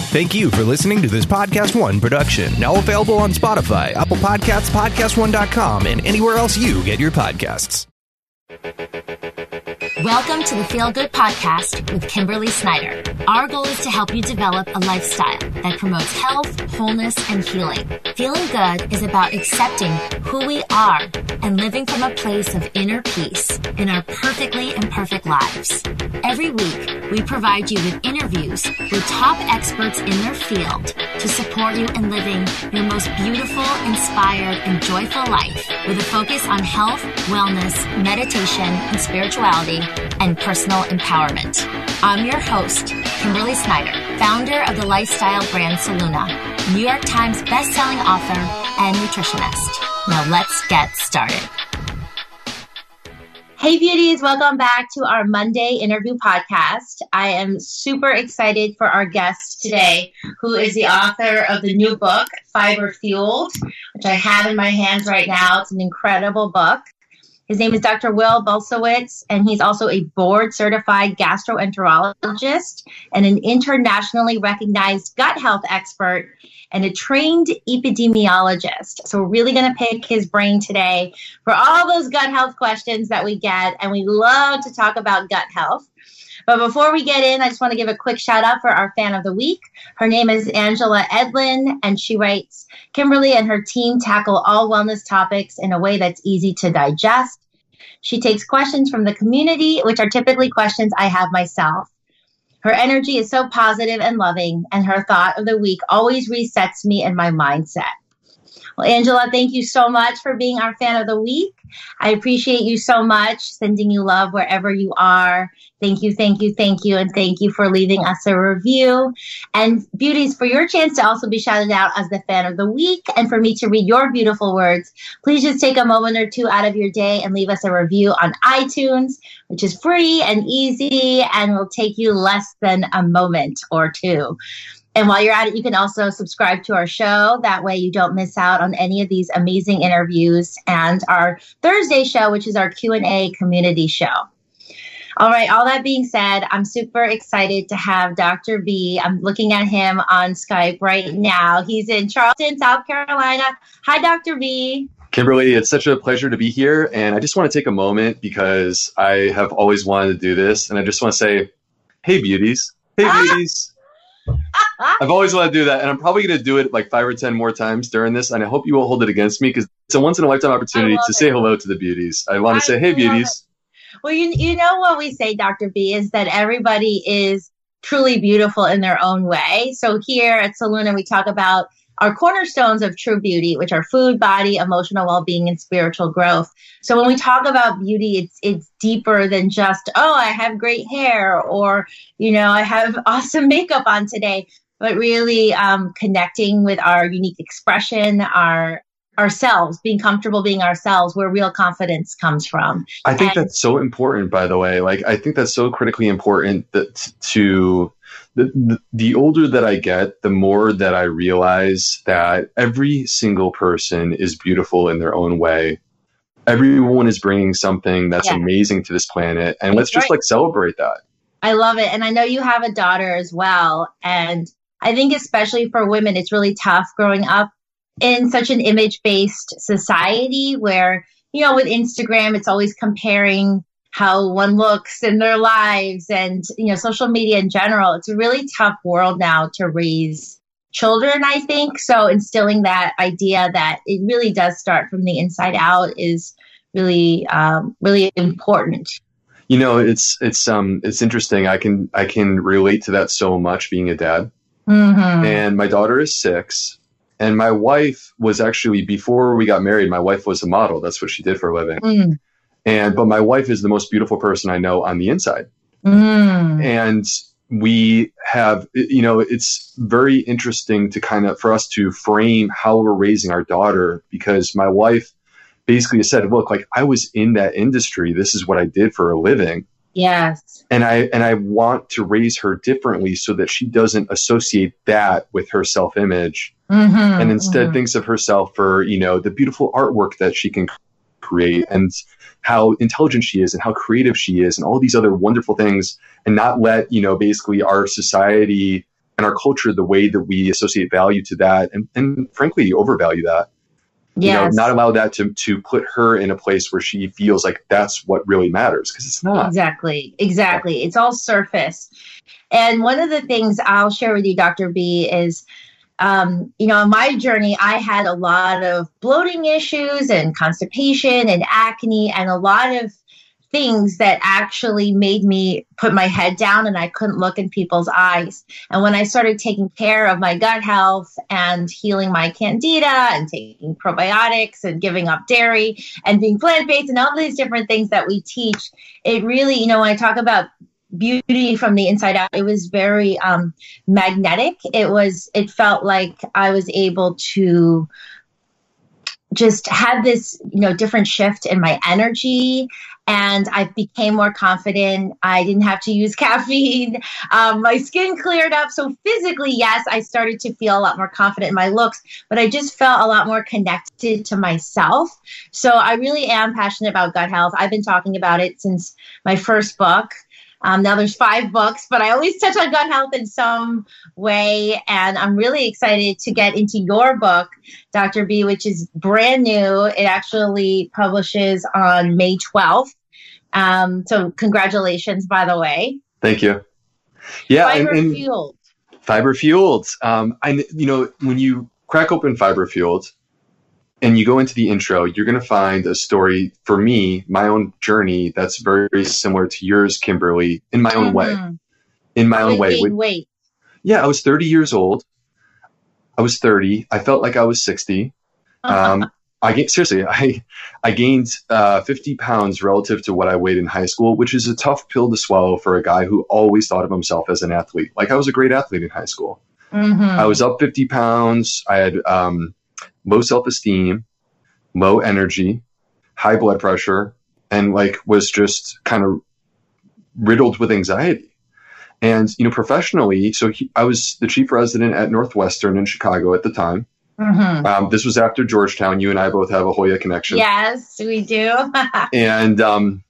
Thank you for listening to this Podcast One production. Now available on Spotify, Apple Podcasts, PodcastOne.com, and anywhere else you get your podcasts. Welcome to the Feel Good Podcast with Kimberly Snyder. Our goal is to help you develop a lifestyle that promotes health, wholeness, and healing. Feeling good is about accepting who we are and living from a place of inner peace in our perfectly imperfect lives. Every week, we provide you with interviews with top experts in their field to support you in living your most beautiful, inspired, and joyful life with a focus on health, wellness, meditation, and spirituality, and personal empowerment. I'm your host, Kimberly Snyder, founder of the lifestyle brand Soluna, New York Times best-selling author and nutritionist. Now let's get started. Hey beauties, welcome back to our Monday interview podcast. I am super excited for our guest today, who is the author of the new book, Fiber Fueled, which I have in my hands right now. It's an incredible book. His name is Dr. Will Bulsiewicz, and he's also a board-certified gastroenterologist and an internationally recognized gut health expert and a trained epidemiologist. So we're really going to pick his brain today for all those gut health questions that we get, and we love to talk about gut health. But before we get in, I just want to give a quick shout out for our fan of the week. Her name is Angela Edlin, and she writes, Kimberly and her team tackle all wellness topics in a way that's easy to digest. She takes questions from the community, which are typically questions I have myself. Her energy is so positive and loving, and her thought of the week always resets me in my mindset. Well, Angela, thank you so much for being our fan of the week. I appreciate you so much, sending you love wherever you are. Thank you, thank you, thank you, and thank you for leaving us a review. And beauties, for your chance to also be shouted out as the fan of the week and for me to read your beautiful words, please just take a moment or two out of your day and leave us a review on iTunes, which is free and easy and will take you less than a moment or two. And while you're at it, you can also subscribe to our show. That way you don't miss out on any of these amazing interviews and our Thursday show, which is our Q&A community show. All right. All that being said, I'm super excited to have Dr. B. I'm looking at him on Skype right now. He's in Charleston, South Carolina. Hi, Dr. B. Kimberly, it's such a pleasure to be here. And I just want to take a moment because I have always wanted to do this. And I just want to say, hey, beauties. Hey, beauties. I've always wanted to do that, and I'm probably going to do it like 5 or 10 more times during this, and I hope you won't hold it against me because it's a once-in-a-lifetime opportunity to say hello to the beauties. I want to say, hey, beauties. Well, you know what we say, Dr. B, is that everybody is truly beautiful in their own way. So here at Soluna, we talk about our cornerstones of true beauty, which are food, body, emotional well-being, and spiritual growth. So when we talk about beauty, it's deeper than just, oh, I have great hair, or, you know, I have awesome makeup on today, but really connecting with our unique expression, ourselves, being comfortable being ourselves, where real confidence comes from. I think that's so important, by the way. Like, I think that's so critically important that the older that I get, the more that I realize that every single person is beautiful in their own way. Everyone is bringing something that's amazing to this planet. And let's just celebrate that. I love it. And I know you have a daughter as well. And I think especially for women, it's really tough growing up in such an image-based society where, you know, with Instagram, it's always comparing how one looks in their lives and, you know, social media in general. It's a really tough world now to raise children, I think. So instilling that idea that it really does start from the inside out is really, really important. You know, it's interesting. I can relate to that so much being a dad. Mm-hmm. And my daughter is 6. And my wife was actually, before we got married, my wife was a model. That's what she did for a living. Mm. But my wife is the most beautiful person I know on the inside. Mm. And we have, you know, it's very interesting to for us to frame how we're raising our daughter, because my wife basically said, look, like, I was in that industry. This is what I did for a living. Yes. And I want to raise her differently so that she doesn't associate that with her self-image, and instead thinks of herself for, you know, the beautiful artwork that she can create and how intelligent she is and how creative she is and all these other wonderful things, and not let, you know, basically our society and our culture, the way that we associate value to that, and frankly, overvalue that. Yes. Not allow that to put her in a place where she feels like that's what really matters, because it's not. Exactly. It's all surface. And one of the things I'll share with you, Dr. B, is, on my journey, I had a lot of bloating issues and constipation and acne and a lot of things that actually made me put my head down and I couldn't look in people's eyes. And when I started taking care of my gut health and healing my candida and taking probiotics and giving up dairy and being plant-based and all these different things that we teach, it really, when I talk about beauty from the inside out, it was very magnetic. It felt like I was able to just have this, different shift in my energy. And I became more confident. I didn't have to use caffeine. My skin cleared up. So physically, yes, I started to feel a lot more confident in my looks, but I just felt a lot more connected to myself. So I really am passionate about gut health. I've been talking about it since my first book. Now there's 5 books, but I always touch on gut health in some way. And I'm really excited to get into your book, Dr. B, which is brand new. It actually publishes on May 12th. So congratulations, by the way. Thank you. Yeah. Fiber Fueled. Fiber Fueled. When you crack open Fiber Fueled and you go into the intro, you're going to find a story for me, my own journey, that's very, very similar to yours, Kimberly, in my own way. In my own way. Wait. Yeah, I was 30 years old. I was 30. I felt like I was 60. I gained 50 pounds relative to what I weighed in high school, which is a tough pill to swallow for a guy who always thought of himself as an athlete. Like, I was a great athlete in high school. I was up 50 pounds. I had low self-esteem, low energy, high blood pressure, and was just kind of riddled with anxiety. And, professionally, I was the chief resident at Northwestern in Chicago at the time. This was after Georgetown. You and I both have a Hoya connection. Yes, we do. And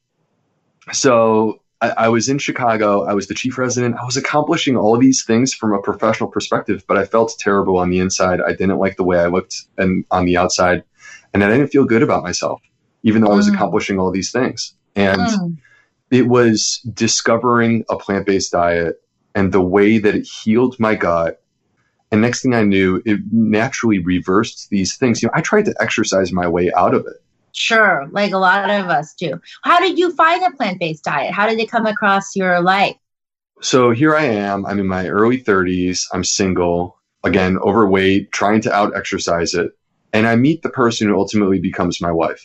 so I was in Chicago. I was the chief resident. I was accomplishing all of these things from a professional perspective, but I felt terrible on the inside. I didn't like the way I looked on the outside, and I didn't feel good about myself, even though I was accomplishing all these things. And it was discovering a plant-based diet and the way that it healed my gut. And next thing I knew, it naturally reversed these things. I tried to exercise my way out of it. Sure, like a lot of us do. How did you find a plant-based diet? How did it come across your life? So here I am. I'm in my early 30s. I'm single, again, overweight, trying to out-exercise it. And I meet the person who ultimately becomes my wife.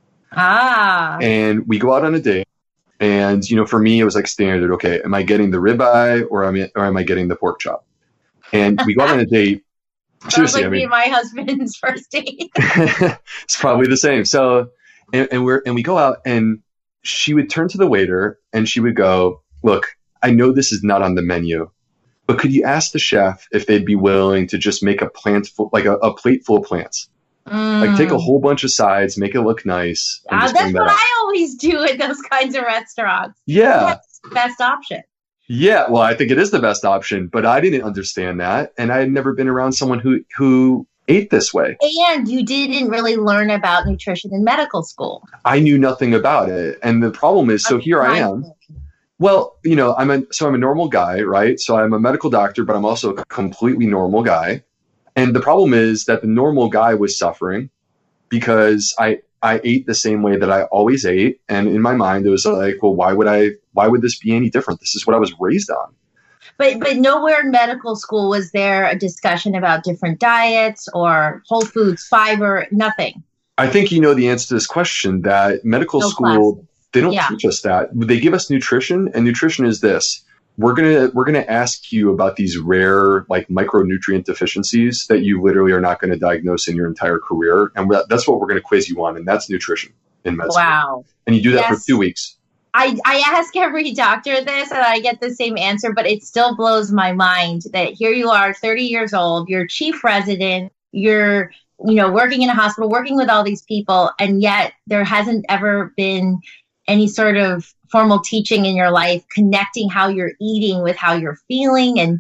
And we go out on a date. And, for me, it was like standard. Okay, am I getting the ribeye or am I getting the pork chop? And we go out on a date. Seriously, me and my husband's first date. It's probably the same. So, and we go out, and she would turn to the waiter and she would go, "Look, I know this is not on the menu, but could you ask the chef if they'd be willing to just make a plate full of plants? Like, take a whole bunch of sides, make it look nice." That's what I always do at those kinds of restaurants. Yeah. That's the best option. Yeah, well, I think it is the best option, but I didn't understand that. And I had never been around someone who ate this way. And you didn't really learn about nutrition in medical school. I knew nothing about it. And the problem is, so here I am. Well, I'm a normal guy, right? So I'm a medical doctor, but I'm also a completely normal guy. And the problem is that the normal guy was suffering because I ate the same way that I always ate. And in my mind, it was like, well, why would this be any different? This is what I was raised on. But nowhere in medical school was there a discussion about different diets or whole foods, fiber, nothing. I think the answer to this question, that medical school, classes. They don't teach us that. They give us nutrition, and nutrition is this. We're gonna ask you about these rare, micronutrient deficiencies that you literally are not going to diagnose in your entire career, and that's what we're going to quiz you on, and that's nutrition in medicine. Wow! And you do that for 2 weeks. I ask every doctor this, and I get the same answer, but it still blows my mind that here you are, 30 years old, you're chief resident, you're working in a hospital, working with all these people, and yet there hasn't ever been any sort of formal teaching in your life connecting how you're eating with how you're feeling. And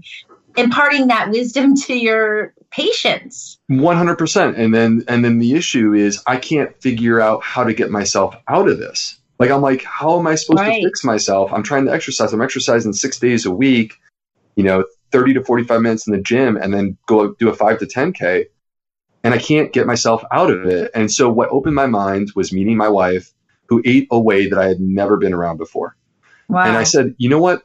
imparting that wisdom to your patients. 100%. And then the issue is I can't figure out how to get myself out of this. Like, I'm like, how am I supposed to fix myself? I'm trying to exercise. I'm exercising 6 days a week, 30 to 45 minutes in the gym, and then go do a 5 to 10K. And I can't get myself out of it. And so what opened my mind was meeting my wife, who ate a way that I had never been around before. Wow. And I said, you know what?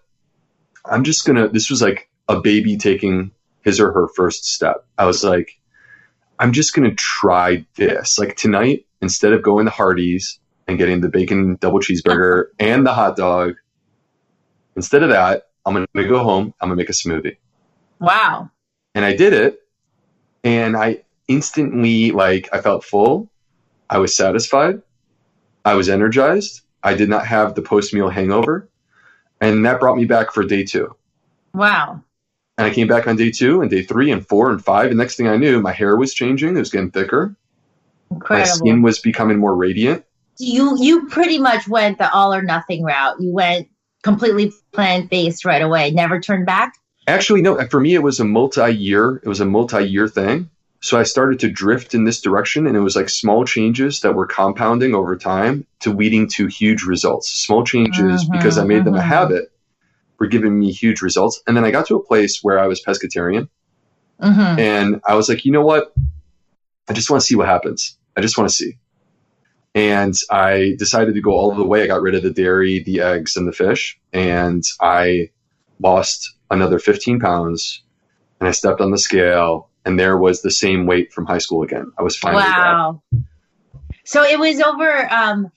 This was like a baby taking his or her first step. I was like, I'm just going to try this. Like tonight, instead of going to Hardee's and getting the bacon double cheeseburger and the hot dog, instead of that, I'm going to go home. I'm going to make a smoothie. Wow. And I did it. And I instantly, I felt full. I was satisfied. I was energized. I did not have the post-meal hangover. And that brought me back for day 2. Wow. And I came back on day 2 and day 3 and 4 and 5. And next thing I knew, my hair was changing. It was getting thicker. Incredible. My skin was becoming more radiant. You pretty much went the all or nothing route. You went completely plant-based right away. Never turned back? Actually, no. For me, it was a multi-year thing. So I started to drift in this direction, and it was like small changes that were compounding over time to leading to huge results. Small changes, because I made them a habit, were giving me huge results. And then I got to a place where I was pescatarian, and I was like, you know what? I just want to see what happens. I just want to see. And I decided to go all the way. I got rid of the dairy, the eggs, and the fish, and I lost another 15 pounds, and I stepped on the scale. And there was the same weight from high school again. I was finally back. So it was over.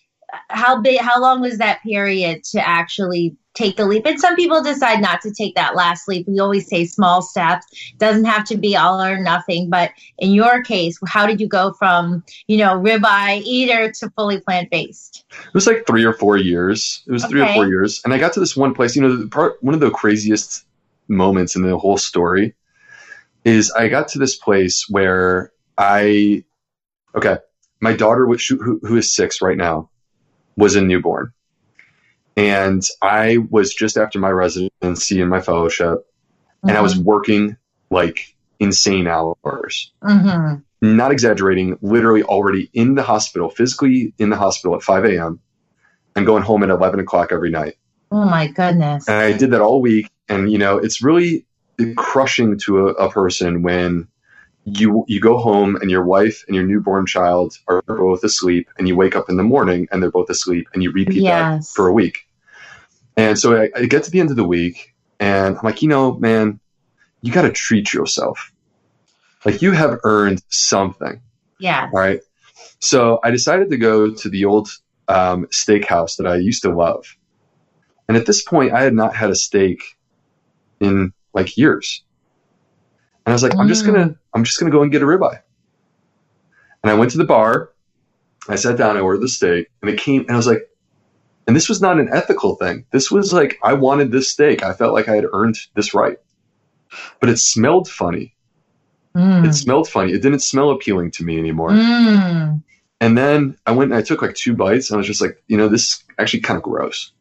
How long was that period to actually take the leap? And some people decide not to take that last leap. We always say small steps. Doesn't have to be all or nothing. But in your case, how did you go from, ribeye eater to fully plant-based? It was like 3 or 4 years. It was 3 or 4 years. And I got to this one place, one of the craziest moments in the whole story is I got to this place where my daughter, who is 6 right now, was a newborn. And I was just after my residency and my fellowship, and I was working like insane hours. Not exaggerating, literally already in the hospital, physically in the hospital at 5 a.m. and going home at 11 o'clock every night. Oh my goodness. And I did that all week. And, it's really crushing to a person when you go home and your wife and your newborn child are both asleep, and you wake up in the morning and they're both asleep, and you repeat that for a week. And so I get to the end of the week, and I'm like, man, you got to treat yourself. Like, you have earned something. Yeah. All right. So I decided to go to the old steakhouse that I used to love. And at this point, I had not had a steak in like years. And I was like, I'm just gonna go and get a ribeye. And I went to the bar, I sat down, I ordered the steak, and it came, and I was like, and this was not an ethical thing. This was like, I wanted this steak. I felt like I had earned this right. But it smelled funny. It smelled funny. It didn't smell appealing to me anymore. And then I went and I took like 2 bites, and I was just like, this is actually kind of gross.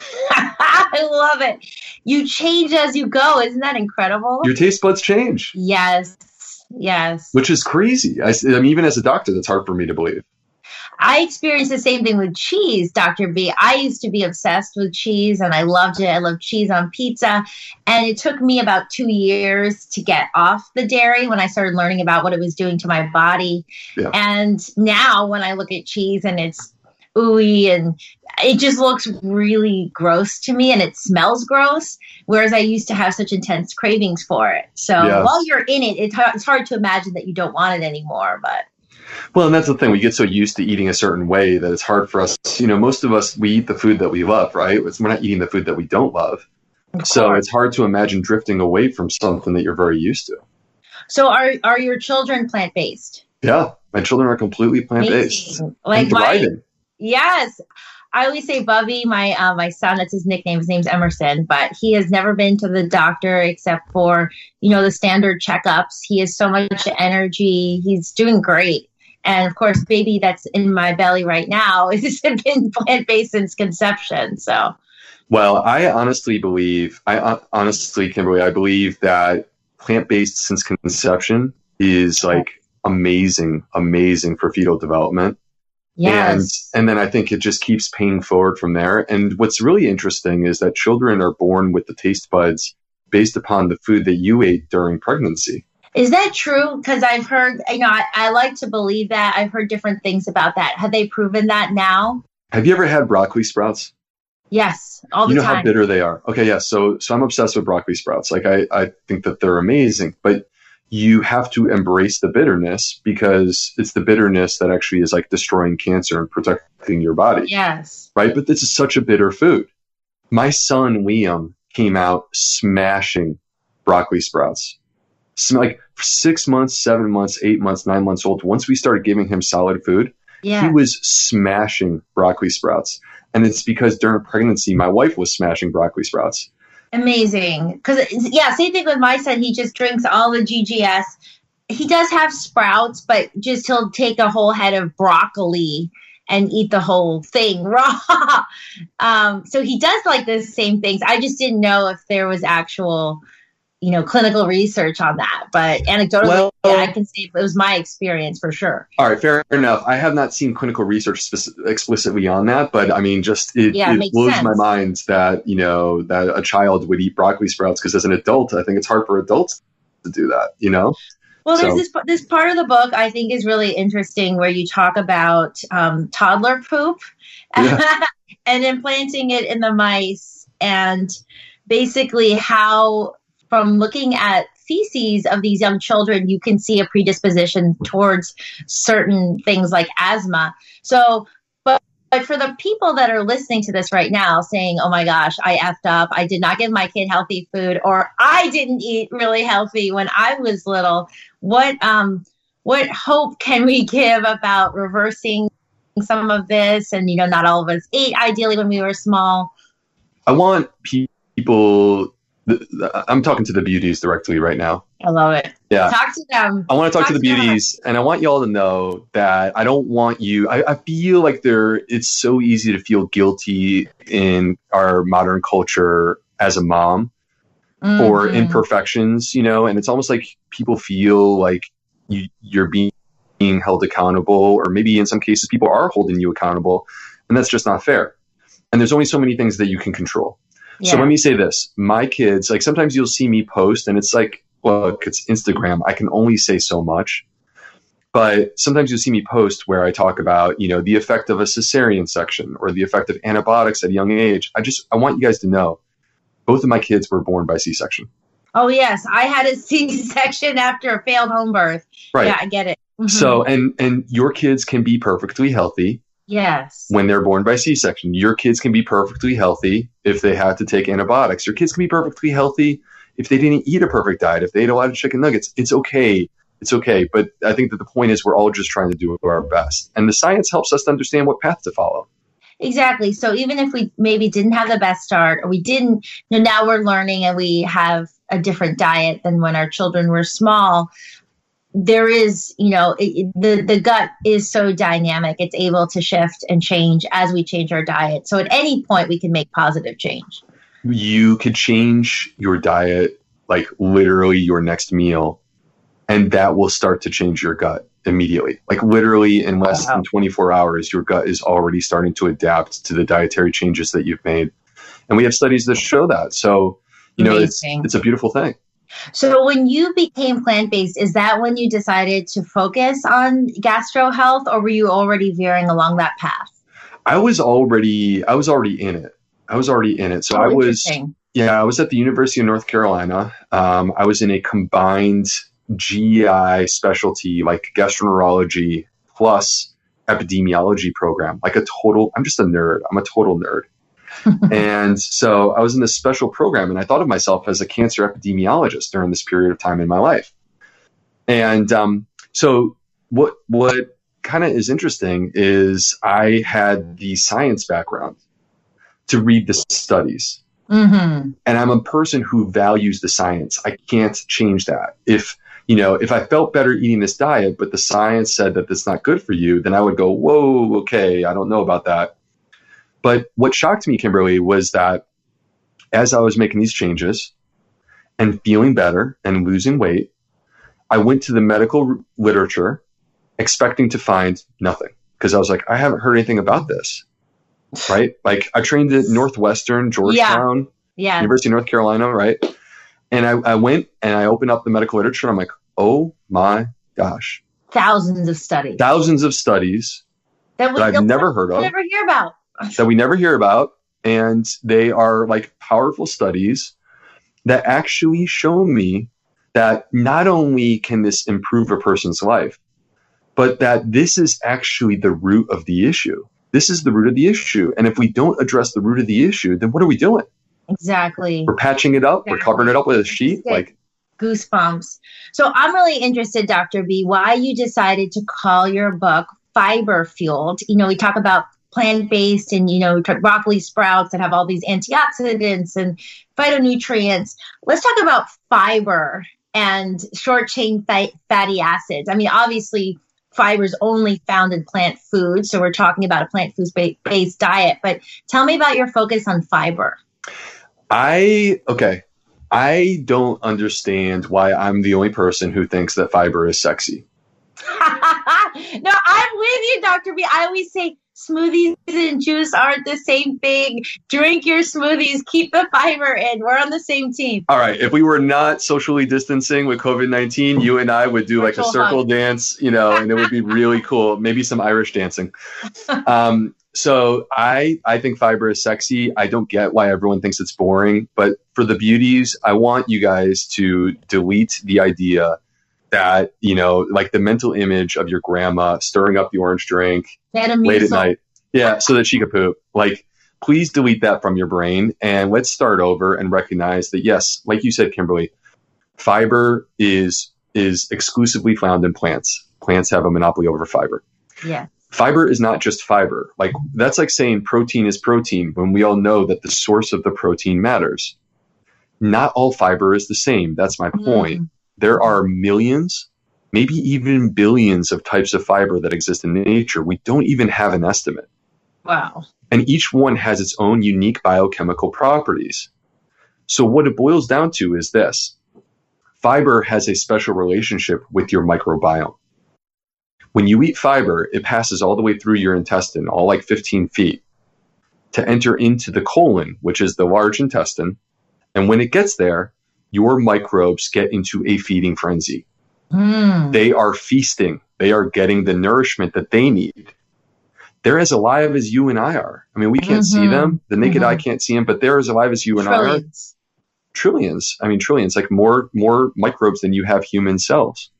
I love it. You change as you go. Isn't that incredible? Your taste buds change. Yes. Which is crazy. I mean, even as a doctor, that's hard for me to believe. I experienced the same thing with cheese, Dr. B. I used to be obsessed with cheese, and I loved it. I loved cheese on pizza. And it took me about 2 years to get off the dairy when I started learning about what it was doing to my body. Yeah. And now when I look at cheese and it's ooey and it just looks really gross to me, and it smells gross, whereas I used to have such intense cravings for it. So while you're in it, it's hard to imagine that you don't want it anymore. But well, and that's the thing. We get so used to eating a certain way that it's hard for us. Most of us, we eat the food that we love, right? We're not eating the food that we don't love. So it's hard to imagine drifting away from something that you're very used to. So are your children plant-based? Yeah, my children are completely plant-based. Like thriving. Yes. I always say Bubby, my son, that's his nickname. His name's Emerson, but he has never been to the doctor except for, the standard checkups. He has so much energy. He's doing great. And of course, baby that's in my belly right now has been plant-based since conception. So, well, I honestly, Kimberly, I believe that plant-based since conception is like amazing for fetal development. Yes. And then I think it just keeps paying forward from there. And what's really interesting is that children are born with the taste buds based upon the food that you ate during pregnancy. Is that true? Because I've heard, I like to believe that. I've heard different things about that. Have they proven that now? Have you ever had broccoli sprouts? Yes, all the time. You know how bitter they are. Okay, yeah. So I'm obsessed with broccoli sprouts. Like I think that they're amazing, but you have to embrace the bitterness because it's the bitterness that actually is like destroying cancer and protecting your body. Yes. Right? But this is such a bitter food. My son, Liam, came out smashing broccoli sprouts. Like 6 months, 7 months, 8 months, 9 months old. Once we started giving him solid food, he was smashing broccoli sprouts. And it's because during pregnancy, my wife was smashing broccoli sprouts. Amazing. Because, same thing with my son. He just drinks all the GGS. He does have sprouts, but just he'll take a whole head of broccoli and eat the whole thing raw. So he does like the same things. I just didn't know if there was actual, clinical research on that. But anecdotally, I can say it was my experience for sure. All right, fair enough. I have not seen clinical research explicitly on that, but I mean, it blows my mind that, that a child would eat broccoli sprouts, because as an adult, I think it's hard for adults to do that, Well, there's this part of the book I think is really interesting where you talk about toddler poop and implanting it in the mice, and basically how from looking at feces of these young children, you can see a predisposition towards certain things like asthma. So, but for the people that are listening to this right now saying, oh my gosh, I effed up, I did not give my kid healthy food, or I didn't eat really healthy when I was little, what hope can we give about reversing some of this? And, not all of us ate ideally when we were small. I want people... I'm talking to the beauties directly right now. I love it. Yeah. Talk to them. I want to talk to the beauties, and I want y'all to know that I don't want you. I feel like it's so easy to feel guilty in our modern culture as a mom for imperfections, and it's almost like people feel like you're being held accountable, or maybe in some cases people are holding you accountable, and that's just not fair. And there's only so many things that you can control. So let me say this. My kids, like sometimes you'll see me post and it's like, look, it's Instagram. I can only say so much. But sometimes you'll see me post where I talk about, the effect of a cesarean section or the effect of antibiotics at a young age. I want you guys to know, both of my kids were born by C-section. Oh, yes. I had a C-section after a failed home birth. Right. Yeah, I get it. Mm-hmm. So, and your kids can be perfectly healthy. Yes. When they're born by C-section. Your kids can be perfectly healthy if they had to take antibiotics. Your kids can be perfectly healthy if they didn't eat a perfect diet, if they ate a lot of chicken nuggets. It's okay. It's okay. But I think that the point is we're all just trying to do our best. And the science helps us to understand what path to follow. Exactly. So even if we maybe didn't have the best start, or we didn't, now we're learning and we have a different diet than when our children were small, there is, the gut is so dynamic. It's able to shift and change as we change our diet. So at any point we can make positive change. You could change your diet, like literally your next meal, and that will start to change your gut immediately. Like literally in less than 24 hours, your gut is already starting to adapt to the dietary changes that you've made. And we have studies that show that. So, it's a beautiful thing. So when you became plant-based, is that when you decided to focus on gastro health, or were you already veering along that path? I was already in it. So I was at the University of North Carolina. I was in a combined GI specialty, like gastroenterology plus epidemiology program, I'm just a nerd. I'm a total nerd. And so I was in this special program, and I thought of myself as a cancer epidemiologist during this period of time in my life. And so what kind of is interesting is I had the science background to read the studies. Mm-hmm. And I'm a person who values the science. I can't change that. If I felt better eating this diet, but the science said that it's not good for you, then I would go, whoa, okay, I don't know about that. But what shocked me, Kimberly, was that as I was making these changes and feeling better and losing weight, I went to the medical literature expecting to find nothing, because I was like, I haven't heard anything about this, right? Like, I trained at Northwestern, Georgetown, University of North Carolina, right? And I went and I opened up the medical literature. And I'm like, oh my gosh. Thousands of studies that I've never heard of. Never hear about. That we never hear about. And they are like powerful studies that actually show me that not only can this improve a person's life, but that this is actually the root of the issue. This is the root of the issue. And if we don't address the root of the issue, then what are we doing? Exactly. We're patching it up. We're covering it up with a sheet. Like, goosebumps. So I'm really interested, Dr. B, why you decided to call your book Fiber Fueled. You know, we talk about plant-based and, you know, broccoli sprouts that have all these antioxidants and phytonutrients. Let's talk about fiber and short-chain fatty acids. I mean, obviously, fiber is only found in plant foods, so we're talking about a plant food-based diet. But tell me about your focus on fiber. I don't understand why I'm the only person who thinks that fiber is sexy. No, I'm with you, Dr. B. I always say smoothies and juice aren't the same thing. Drink your smoothies, keep the fiber in. We're on the same team. All right. If we were not socially distancing with COVID-19, you and I would do like a circle dance, you know, and it would be really cool. Maybe some Irish dancing. So I think fiber is sexy. I don't get why everyone thinks it's boring, but for the beauties, I want you guys to delete the idea that, you know, like the mental image of your grandma stirring up the orange drink late at night. Yeah, so that she could poop. Like, please delete that from your brain and let's start over and recognize that, yes, like you said, Kimberly, fiber is exclusively found in plants. Plants have a monopoly over fiber. Yeah. Fiber is not just fiber. Like, that's like saying protein is protein when we all know that the source of the protein matters. Not all fiber is the same. That's my point. There are millions, maybe even billions of types of fiber that exist in nature. We don't even have an estimate. Wow. And each one has its own unique biochemical properties. So what it boils down to is this. Fiber has a special relationship with your microbiome. When you eat fiber, it passes all the way through your intestine, all like 15 feet, to enter into the colon, which is the large intestine. And when it gets there, your microbes get into a feeding frenzy. They are feasting. They are getting the nourishment that they need. They're as alive as you and I are. I mean, we can't see them. The naked eye can't see them, but they're as alive as you and I are. Trillions. I mean, trillions, like more microbes than you have human cells.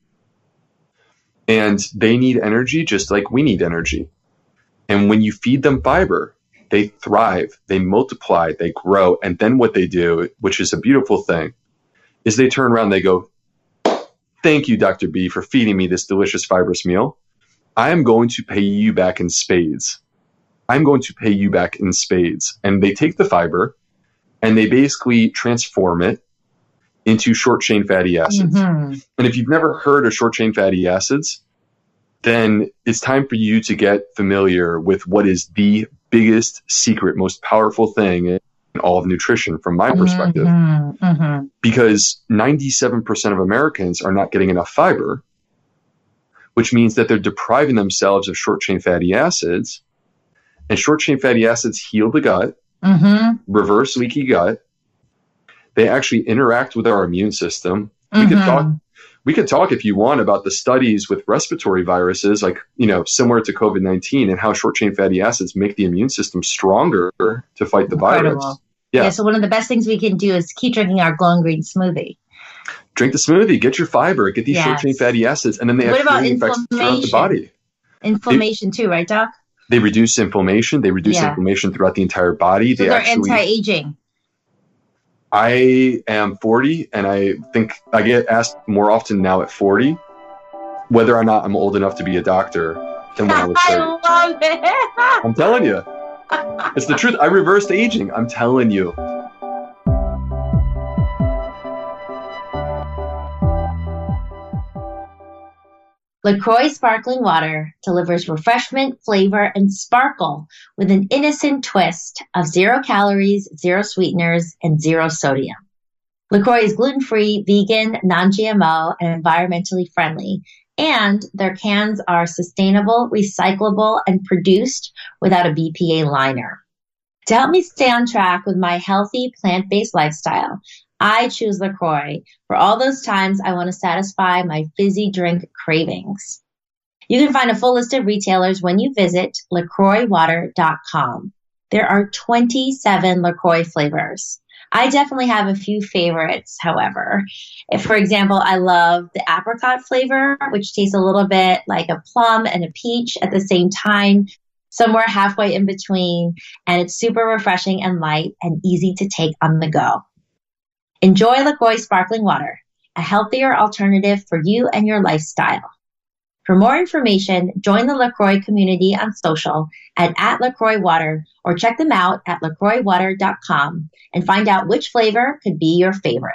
And they need energy just like we need energy. And when you feed them fiber, they thrive, they multiply, they grow. And then what they do, which is a beautiful thing, is they turn around, they go, thank you, Dr. B, for feeding me this delicious fibrous meal. I am going to pay you back in spades. I'm going to pay you back in spades. And they take the fiber and they basically transform it into short-chain fatty acids. And if you've never heard of short-chain fatty acids, then it's time for you to get familiar with what is the biggest, secret, most powerful thing in all of nutrition from my perspective. Because 97% of Americans are not getting enough fiber, which means that they're depriving themselves of short-chain fatty acids. And short-chain fatty acids heal the gut, reverse leaky gut. They actually interact with our immune system. We could talk if you want about the studies with respiratory viruses, like, you know, similar to COVID-19 and how short-chain fatty acids make the immune system stronger to fight the virus. Yeah. So one of the best things we can do is keep drinking our Glowing Green smoothie. Drink the smoothie, get your fiber, get these short-chain fatty acids, and then they have healing effects throughout the body. Inflammation too, right, Doc? They reduce inflammation. They reduce inflammation throughout the entire body. So they're anti-aging. I am 40, and I think I get asked more often now at 40 whether or not I'm old enough to be a doctor than when I was 30. I love it. I'm telling you. It's the truth. I reversed aging. I'm telling you. LaCroix Sparkling Water delivers refreshment, flavor, and sparkle with an innocent twist of 0 calories, 0 sweeteners, and 0 sodium. LaCroix is gluten-free, vegan, non-GMO, and environmentally friendly. And their cans are sustainable, recyclable, and produced without a BPA liner. To help me stay on track with my healthy, plant-based lifestyle, I choose LaCroix for all those times I want to satisfy my fizzy drink cravings. You can find a full list of retailers when you visit LaCroixwater.com. There are 27 LaCroix flavors. I definitely have a few favorites, however. If, for example, I love the apricot flavor, which tastes a little bit like a plum and a peach at the same time, somewhere halfway in between, and it's super refreshing and light and easy to take on the go. Enjoy LaCroix Sparkling Water, a healthier alternative for you and your lifestyle. For more information, join the LaCroix community on social at LaCroix Water or check them out at LaCroixwater.com and find out which flavor could be your favorite.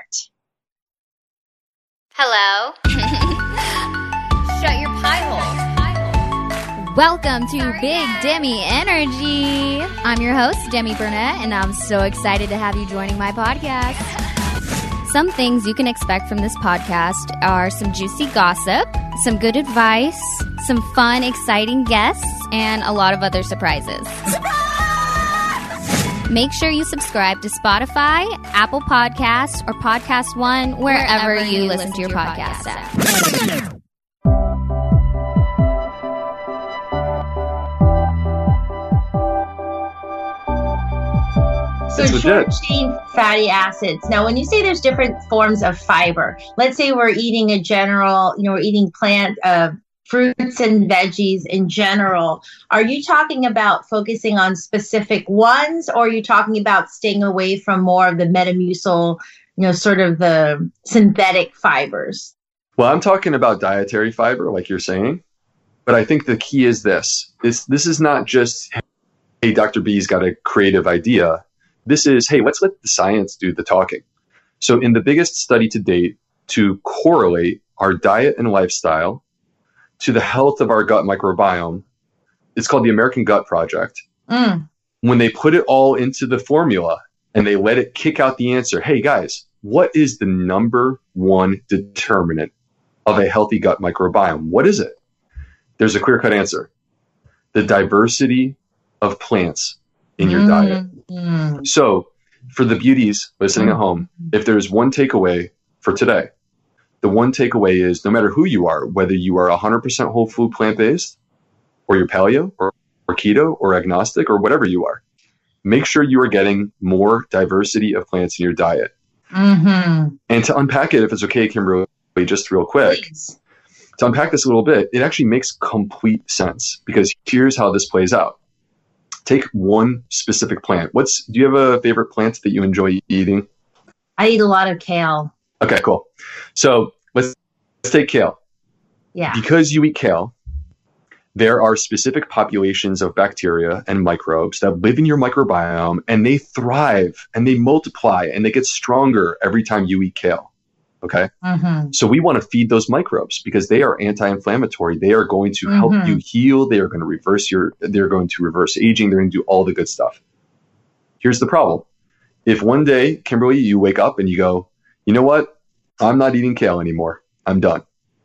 Hello. Shut your pie hole. Welcome to Big Demi Energy. I'm your host, Demi Burnett, and I'm so excited to have you joining my podcast. Some things you can expect from this podcast are some juicy gossip, some good advice, some fun, exciting guests, and a lot of other surprises. Make sure you subscribe to Spotify, Apple Podcasts, or Podcast One, wherever you listen to your podcast at. So short-chain fatty acids. Now, when you say there's different forms of fiber, let's say we're eating we're eating plant fruits and veggies in general. Are you talking about focusing on specific ones, or are you talking about staying away from more of the Metamucil, sort of the synthetic fibers? Well, I'm talking about dietary fiber, like you're saying, but I think the key is this. This is not just, hey, Dr. B's got a creative idea. This is, hey, let's let the science do the talking. So in the biggest study to date to correlate our diet and lifestyle to the health of our gut microbiome, it's called the American Gut Project. When they put it all into the formula and they let it kick out the answer, hey guys, what is the number one determinant of a healthy gut microbiome? What is it? There's a clear-cut answer. The diversity of plants in your diet. So for the beauties listening at home, if there's one takeaway for today, the one takeaway is no matter who you are, whether you are 100% whole food plant-based or you're paleo or keto or agnostic or whatever you are, make sure you are getting more diversity of plants in your diet. And to unpack it, if it's okay, Kimberly, just real quick, Please. To unpack this a little bit, it actually makes complete sense because here's how this plays out. Take one specific plant. Do you have a favorite plant that you enjoy eating? I eat a lot of kale. Okay, cool. So let's take kale. Yeah. Because you eat kale, there are specific populations of bacteria and microbes that live in your microbiome, and they thrive and they multiply and they get stronger every time you eat kale. Okay. So we want to feed those microbes because they are anti-inflammatory. They are going to help you heal. They're going to reverse aging. They're going to do all the good stuff. Here's the problem. If one day, Kimberly, you wake up and you go, you know what? I'm not eating kale anymore. I'm done.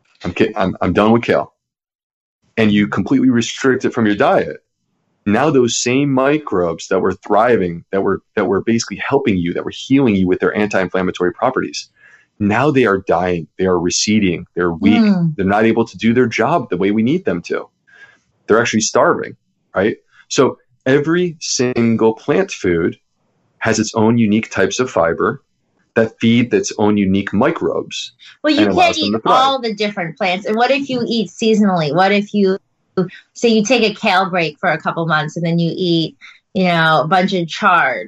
I'm done with kale. And you completely restrict it from your diet. Now those same microbes that were thriving, that were basically helping you, that were healing you with their anti-inflammatory properties, now they are dying. They are receding. They're weak. They're not able to do their job the way we need them to. They're actually starving, right? So every single plant food has its own unique types of fiber that feed its own unique microbes. Well, you can't eat all the different plants. And what if you eat seasonally? What if you say you take a kale break for a couple months and then you eat, a bunch of chard?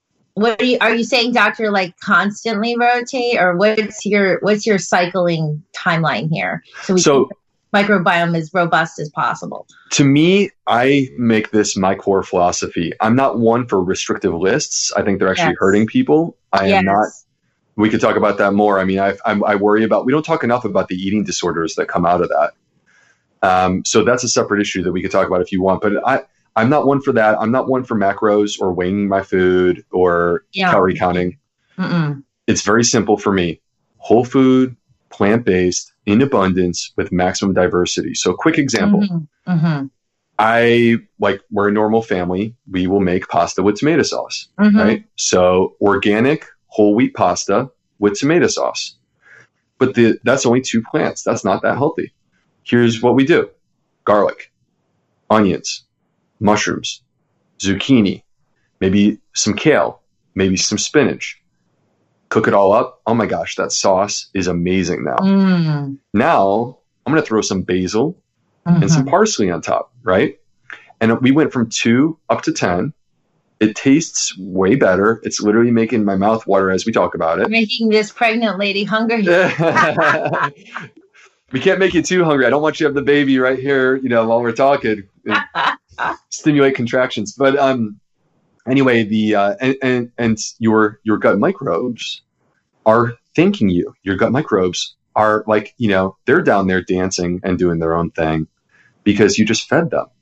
Are you saying, doctor, like constantly rotate, or what's your cycling timeline here? So keep the microbiome as robust as possible. To me, I make this my core philosophy. I'm not one for restrictive lists. I think they're actually hurting people. I am not. We could talk about that more. I mean, I worry about, we don't talk enough about the eating disorders that come out of that. So that's a separate issue that we could talk about if you want, but I'm not one for that. I'm not one for macros or weighing my food or calorie counting. It's very simple for me. Whole food, plant-based, in abundance, with maximum diversity. So quick example. We're a normal family. We will make pasta with tomato sauce, right? So organic whole wheat pasta with tomato sauce. But that's only 2 plants. That's not that healthy. Here's what we do. Garlic, onions, mushrooms, zucchini, maybe some kale, maybe some spinach. Cook it all up. Oh my gosh, that sauce is amazing now. Now I'm going to throw some basil and some parsley on top, right? And we went from 2 up to 10. It tastes way better. It's literally making my mouth water as we talk about it. Making this pregnant lady hungry. We can't make you too hungry. I don't want you to have the baby right here, while we're talking. Stimulate contractions. But anyway, and your gut microbes are thanking you. Your gut microbes are they're down there dancing and doing their own thing because you just fed them.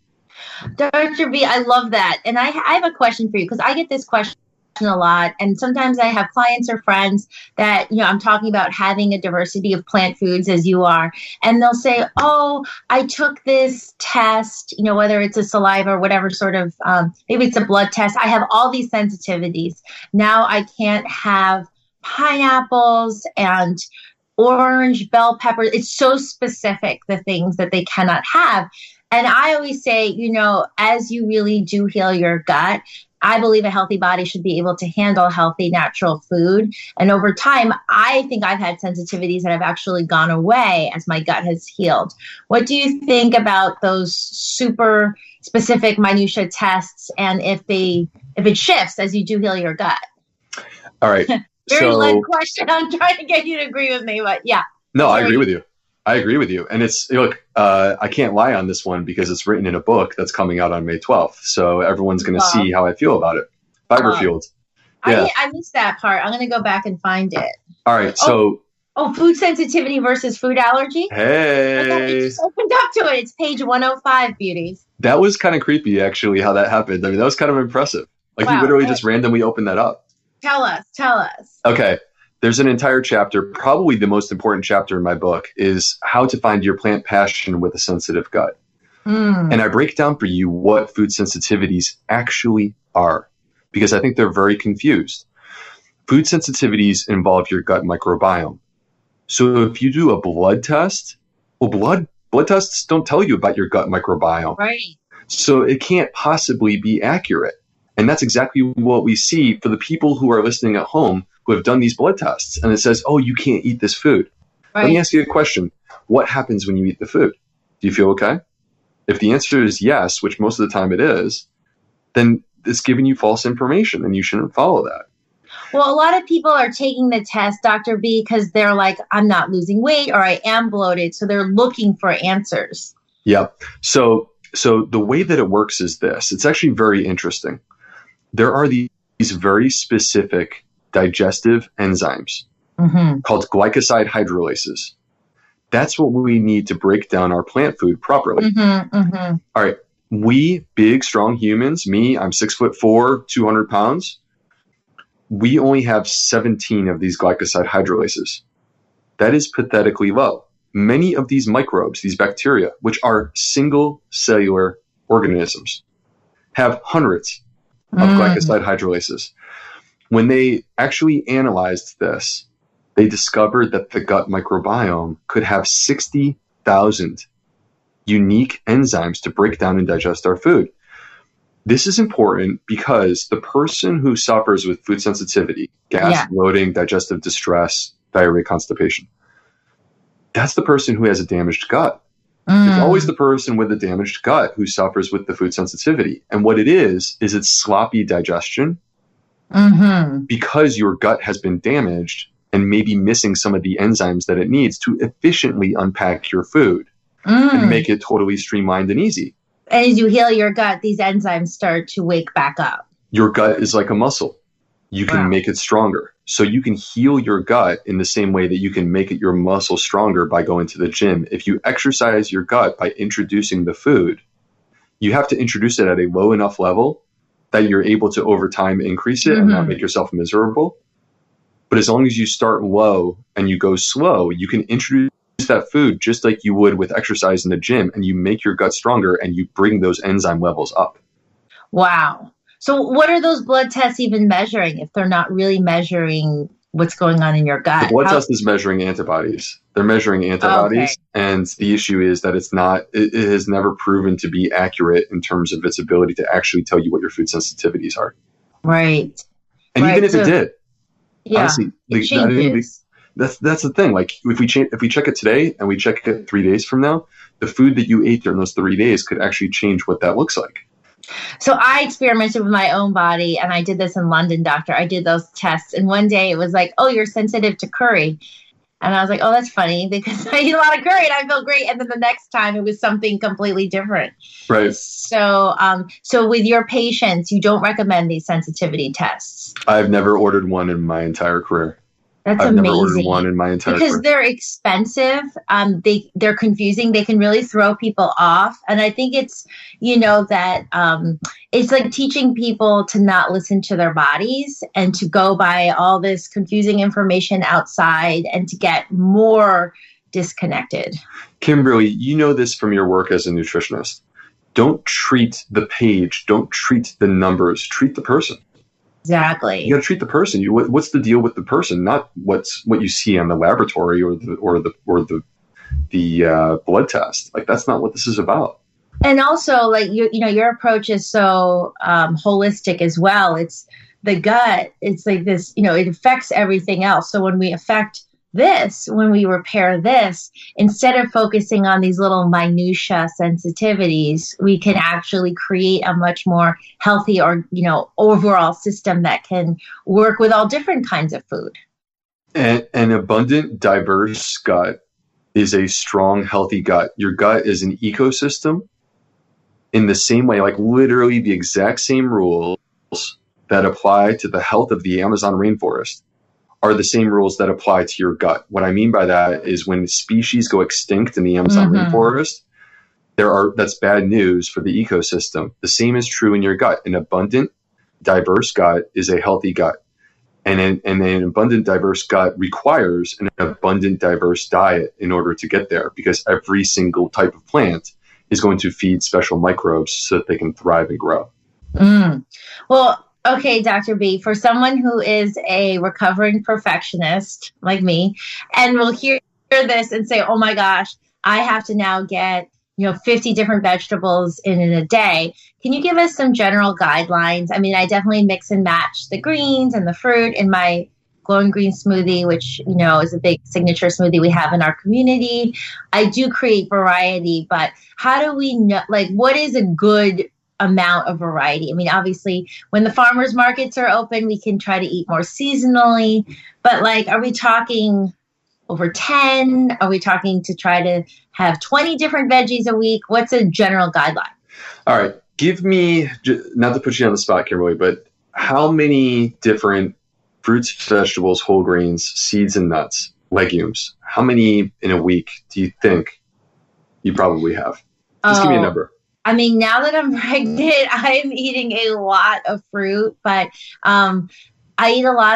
Dr. B, I love that. And I have a question for you because I get this question a lot. And sometimes I have clients or friends that, I'm talking about having a diversity of plant foods as you are. And they'll say, oh, I took this test, whether it's a saliva or whatever sort of, maybe it's a blood test. I have all these sensitivities. Now I can't have pineapples and orange bell peppers. It's so specific, the things that they cannot have. And I always say, as you really do heal your gut, I believe a healthy body should be able to handle healthy, natural food. And over time, I think I've had sensitivities that have actually gone away as my gut has healed. What do you think about those super specific minutia tests and if it shifts as you do heal your gut? All right. Very led question. I'm trying to get you to agree with me, but yeah. No, I agree with you. And I can't lie on this one because it's written in a book that's coming out on May 12th. So everyone's going to see how I feel about it. Fiber Fueled. Yeah. I missed that part. I'm going to go back and find it. All right. Food sensitivity versus food allergy. Hey. I just opened up to it. It's page 105, beauties. That was kind of creepy, actually, how that happened. I mean, that was kind of impressive. You literally just randomly opened that up. Tell us. Okay. There's an entire chapter, probably the most important chapter in my book, is how to find your plant passion with a sensitive gut. And I break down for you what food sensitivities actually are, because I think they're very confused. Food sensitivities involve your gut microbiome. So if you do a blood test, blood tests don't tell you about your gut microbiome. Right. So it can't possibly be accurate. And that's exactly what we see for the people who are listening at home who have done these blood tests. And it says, oh, you can't eat this food. Right. Let me ask you a question. What happens when you eat the food? Do you feel okay? If the answer is yes, which most of the time it is, then it's giving you false information and you shouldn't follow that. Well, a lot of people are taking the test, Dr. B, because they're like, I'm not losing weight or I am bloated. So they're looking for answers. Yeah. So the way that it works is this. It's actually very interesting. There are these very specific digestive enzymes called glycoside hydrolases. That's what we need to break down our plant food properly. All right. We big, strong humans, I'm 6'4", 200 pounds. We only have 17 of these glycoside hydrolases. That is pathetically low. Many of these microbes, these bacteria, which are single cellular organisms, have hundreds of glycoside hydrolases. When they actually analyzed this, they discovered that the gut microbiome could have 60,000 unique enzymes to break down and digest our food. This is important because the person who suffers with food sensitivity, gas, bloating, digestive distress, diarrhea, constipation, that's the person who has a damaged gut. It's always the person with a damaged gut who suffers with the food sensitivity. And what it is it's sloppy digestion because your gut has been damaged and maybe missing some of the enzymes that it needs to efficiently unpack your food and make it totally streamlined and easy. And as you heal your gut, these enzymes start to wake back up. Your gut is like a muscle. You can make it stronger. So you can heal your gut in the same way that you can make your muscle stronger by going to the gym. If you exercise your gut by introducing the food, you have to introduce it at a low enough level that you're able to over time increase it and not make yourself miserable. But as long as you start low and you go slow, you can introduce that food just like you would with exercise in the gym, and you make your gut stronger and you bring those enzyme levels up. Wow. So what are those blood tests even measuring if they're not really measuring what's going on in your gut? The blood test is measuring antibodies. They're measuring antibodies. Okay. And the issue is that it has never proven to be accurate in terms of its ability to actually tell you what your food sensitivities are. Right. And even if it did, yeah, honestly, that's the thing. Like if we check it today and we check it 3 days from now, the food that you ate during those 3 days could actually change what that looks like. So I experimented with my own body, and I did this in London, doctor. I did those tests, and one day it was like, oh, you're sensitive to curry. And I was like, oh, that's funny because I eat a lot of curry and I feel great. And then the next time it was something completely different. Right. So with your patients, you don't recommend these sensitivity tests? I've never ordered one in my entire career. That's I've amazing. Never ordered one in my entire because career. They're expensive. They're confusing. They can really throw people off. And I think it's, that it's like teaching people to not listen to their bodies and to go by all this confusing information outside and to get more disconnected. Kimberly, you know this from your work as a nutritionist. Don't treat the page. Don't treat the numbers. Treat the person. Exactly. You got to treat the person. What's the deal with the person? Not what you see on the laboratory or the blood test. Like that's not what this is about. And also, like your approach is so holistic as well. It's the gut. It's like this. It affects everything else. So when we repair this, instead of focusing on these little minutia sensitivities, we can actually create a much more healthy or, overall system that can work with all different kinds of food. And an abundant, diverse gut is a strong, healthy gut. Your gut is an ecosystem in the same way, like literally the exact same rules that apply to the health of the Amazon rainforest are the same rules that apply to your gut. What I mean by that is when species go extinct in the Amazon rainforest, that's bad news for the ecosystem. The same is true in your gut. An abundant, diverse gut is a healthy gut. And an abundant, diverse gut requires an abundant, diverse diet in order to get there, because every single type of plant is going to feed special microbes so that they can thrive and grow. Well, okay, Dr. B, for someone who is a recovering perfectionist like me and will hear this and say, oh my gosh, I have to now get 50 different vegetables in a day. Can you give us some general guidelines? I mean, I definitely mix and match the greens and the fruit in my Glowing Green smoothie, which, is a big signature smoothie we have in our community. I do create variety, but how do we know, what is a good amount of variety? I mean, obviously, when the farmers markets are open, we can try to eat more seasonally, but are we talking over 10? Are we talking to try to have 20 different veggies a week? What's a general guideline? All right. Give me, not to put you on the spot, Kimberly, but how many different fruits, vegetables, whole grains, seeds, and nuts, legumes, how many in a week do you think you probably have? Just give me a number. I mean, now that I'm pregnant, I'm eating a lot of fruit, but I eat a lot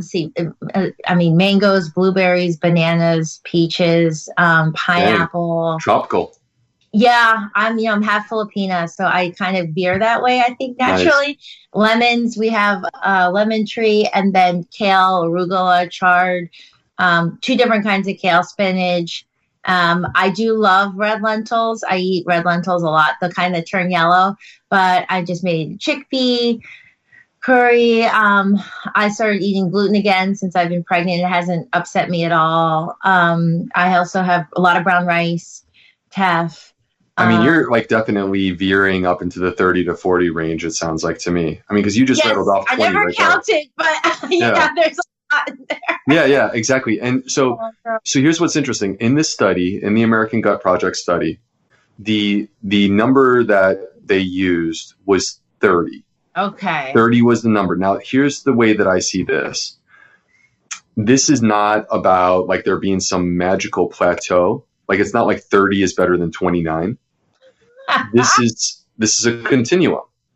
of, mangoes, blueberries, bananas, peaches, pineapple. Tropical. Yeah, I'm half Filipina, so I kind of veer that way, I think, naturally. Nice. Lemons, we have a lemon tree, and then kale, arugula, chard, 2 different kinds of kale, spinach. I do love red lentils. I eat red lentils a lot, the kind that turn yellow, but I just made chickpea curry. I started eating gluten again since I've been pregnant. It hasn't upset me at all. I also have a lot of brown rice, teff. I mean, you're definitely veering up into the 30 to 40 range, it sounds like to me. I mean, because you just rattled off 20 I never counted, but there's a lot in there. Yeah, exactly. And so here's what's interesting. In this study, in the American Gut Project study, the number that they used was 30. Okay. 30 was the number. Now, here's the way that I see this. This is not about there being some magical plateau. It's not 30 is better than 29. This is a continuum.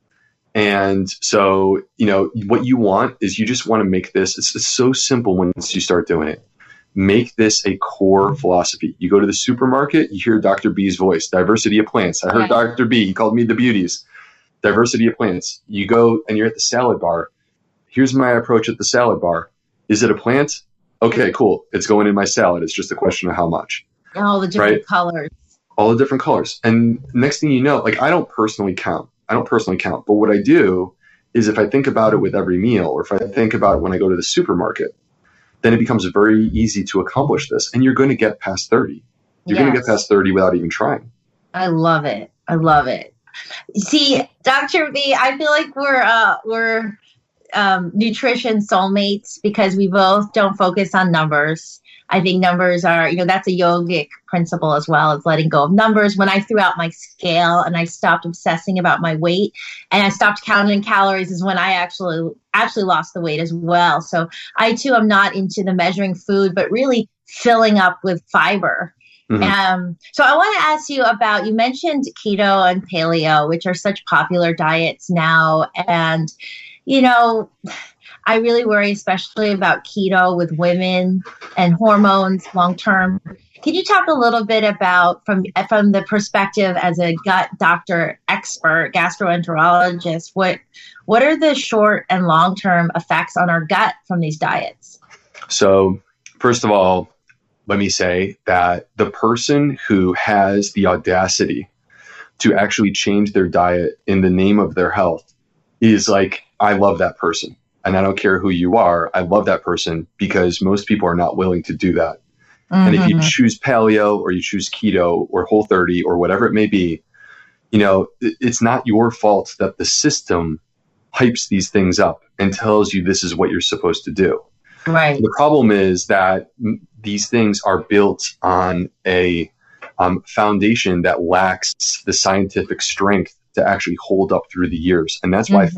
And so, what you want is you just want to make this, it's so simple once you start doing it. Make this a core philosophy. You go to the supermarket, you hear Dr. B's voice, diversity of plants. I heard Dr. B, he called me the beauties. Diversity of plants. You go and you're at the salad bar. Here's my approach at the salad bar. Is it a plant? Okay, cool. It's going in my salad. It's just a question of how much. All the different colors. All the different colors. And next thing you know, I don't personally count. But what I do is if I think about it with every meal, or if I think about it when I go to the supermarket, then it becomes very easy to accomplish this. And you're going to get past 30. You're going to get past 30 without even trying. I love it. See, Dr. B, I feel like we're nutrition soulmates because we both don't focus on numbers. I think numbers are, that's a yogic principle as well, as letting go of numbers. When I threw out my scale and I stopped obsessing about my weight and I stopped counting calories is when I actually lost the weight as well. So I too am not into the measuring food, but really filling up with fiber. Mm-hmm. So I want to ask you about, you mentioned keto and paleo, which are such popular diets now. And, I really worry especially about keto with women and hormones long-term. Can you talk a little bit about, from the perspective as a gut doctor expert, gastroenterologist, what are the short and long-term effects on our gut from these diets? So first of all, let me say that the person who has the audacity to actually change their diet in the name of their health is I love that person. And I don't care who you are. I love that person because most people are not willing to do that. Mm-hmm. And if you choose paleo or you choose keto or Whole30 or whatever it may be, it's not your fault that the system hypes these things up and tells you this is what you're supposed to do. Right. The problem is that these things are built on a foundation that lacks the scientific strength to actually hold up through the years. And that's why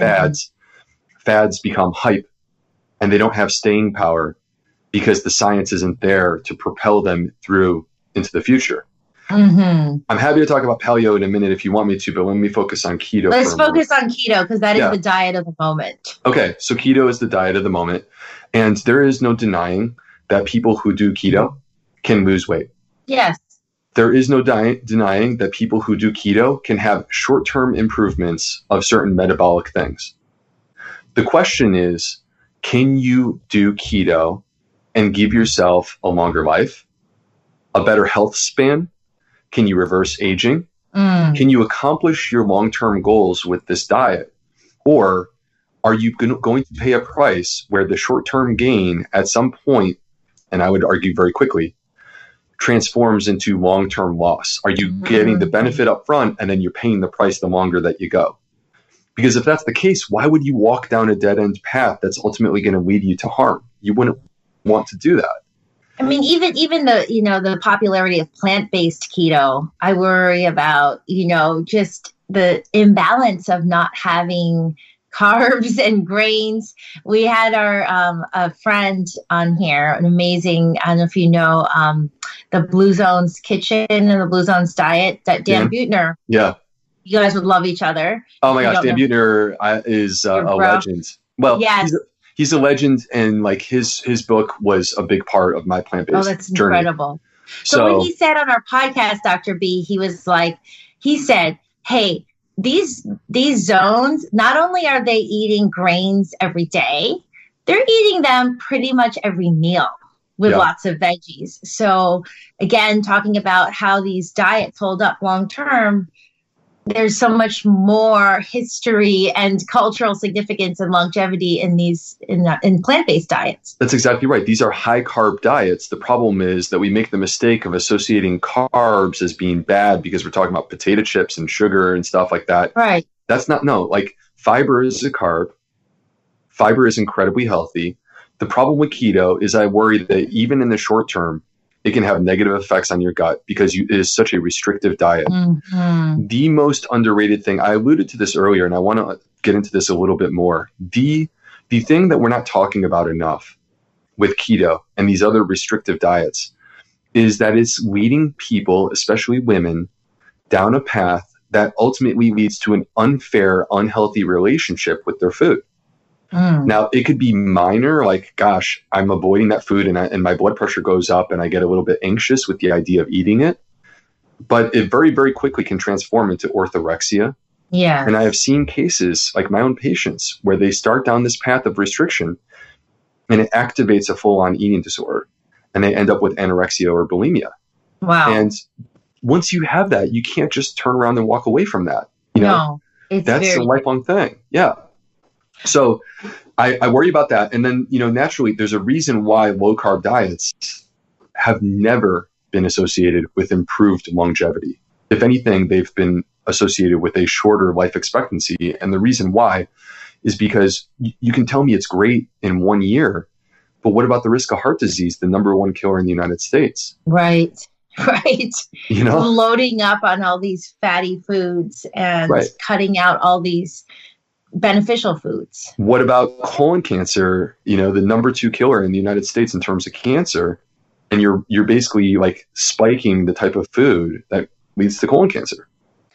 fads become hype and they don't have staying power because the science isn't there to propel them through into the future. Mm-hmm. I'm happy to talk about paleo in a minute if you want me to, but let me focus on keto. Let's focus on keto because that is the diet of the moment. Okay, so keto is the diet of the moment. And there is no denying that people who do keto can lose weight. Yes. There is no denying that people who do keto can have short-term improvements of certain metabolic things. The question is, can you do keto and give yourself a longer life, a better health span? Can you reverse aging? Can you accomplish your long-term goals with this diet? Or are you going to pay a price where the short-term gain at some point, and I would argue very quickly, transforms into long-term loss? Are you getting the benefit up front and then you're paying the price the longer that you go? Because if that's the case, why would you walk down a dead-end path that's ultimately going to lead you to harm? You wouldn't want to do that. I mean, even the popularity of plant-based keto, I worry about, just the imbalance of not having carbs and grains. We had a friend on here, an amazing, I don't know if you know, the Blue Zones Kitchen and the Blue Zones Diet, that Dan Buettner. Yeah. You guys would love each other. Oh my gosh, Dan Buettner is a legend. Well, yes. He's a legend, and his book was a big part of my plant-based journey. Oh, that's incredible. So when he said on our podcast, Dr. B, he said, hey, these zones, not only are they eating grains every day, they're eating them pretty much every meal with lots of veggies. So again, talking about how these diets hold up long-term, there's so much more history and cultural significance and longevity in plant-based diets. That's exactly right. These are high-carb diets. The problem is that we make the mistake of associating carbs as being bad because we're talking about potato chips and sugar and stuff like that. Right. That's not, fiber is a carb. Fiber is incredibly healthy. The problem with keto is I worry that even in the short term, it can have negative effects on your gut because it is such a restrictive diet. Mm-hmm. The most underrated thing, I alluded to this earlier, and I want to get into this a little bit more. The thing that we're not talking about enough with keto and these other restrictive diets is that it's leading people, especially women, down a path that ultimately leads to an unfair, unhealthy relationship with their food. Now, it could be minor, like, gosh, I'm avoiding that food and my blood pressure goes up and I get a little bit anxious with the idea of eating it. But it very, very quickly can transform into orthorexia. Yeah. And I have seen cases, like my own patients, where they start down this path of restriction and it activates a full-on eating disorder. And they end up with anorexia or bulimia. Wow. And once you have that, you can't just turn around and walk away from that. That's a lifelong thing. Yeah. So I worry about that. And then, naturally, there's a reason why low-carb diets have never been associated with improved longevity. If anything, they've been associated with a shorter life expectancy. And the reason why is because you can tell me it's great in 1 year, but what about the risk of heart disease, the number one killer in the United States? Right. Loading up on all these fatty foods and cutting out all these beneficial foods. What about colon cancer? The number 2 killer in the United States in terms of cancer. And you're basically like spiking the type of food that leads to colon cancer.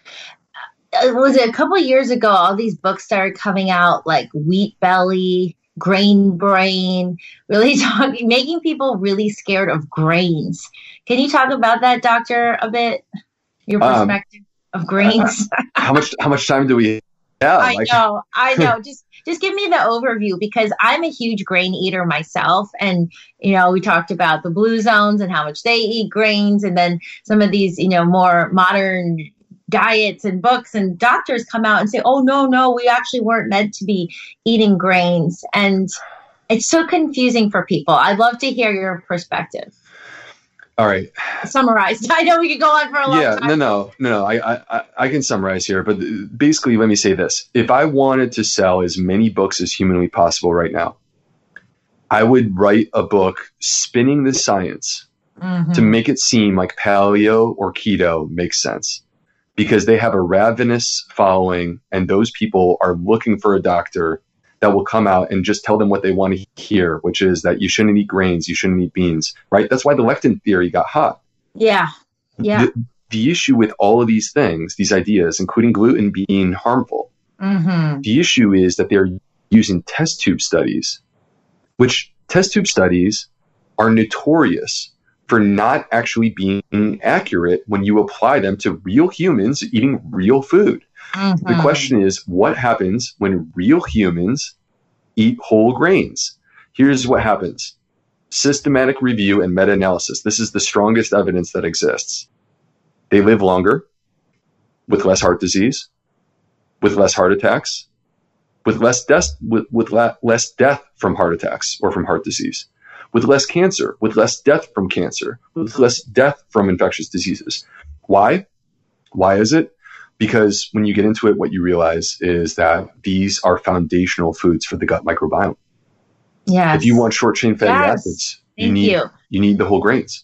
Was it a couple of years ago, all these books started coming out, like Wheat Belly, Grain Brain, really making people really scared of grains. Can you talk about that, Doctor, a bit? Your perspective of grains? How much time do we have? I know. Just give me the overview, because I'm a huge grain eater myself. And, we talked about the blue zones and how much they eat grains. And then some of these, more modern diets and books and doctors come out and say, oh, no, we actually weren't meant to be eating grains. And it's so confusing for people. I'd love to hear your perspective. All right. Summarized. I know we could go on for a long time. No. I can summarize here, but basically, let me say this. If I wanted to sell as many books as humanly possible right now, I would write a book spinning the science to make it seem like paleo or keto makes sense, because they have a ravenous following, and those people are looking for a doctor that will come out and just tell them what they want to hear, which is that you shouldn't eat grains, you shouldn't eat beans, right? That's why the lectin theory got hot. Yeah. The issue with all of these things, these ideas, including gluten being harmful, the issue is that they're using test tube studies, which test tube studies are notorious for not actually being accurate when you apply them to real humans eating real food. The question is, what happens when real humans eat whole grains? Here's what happens. Systematic review and meta-analysis. This is the strongest evidence that exists. They live longer, with less heart disease, with less heart attacks, with less death from heart attacks or from heart disease, with less cancer, with less death from cancer, with less death from infectious diseases. Why? Why is it? Because when you get into it, what you realize is that these are foundational foods for the gut microbiome. Yes. If you want short chain fatty acids, you need the whole grains.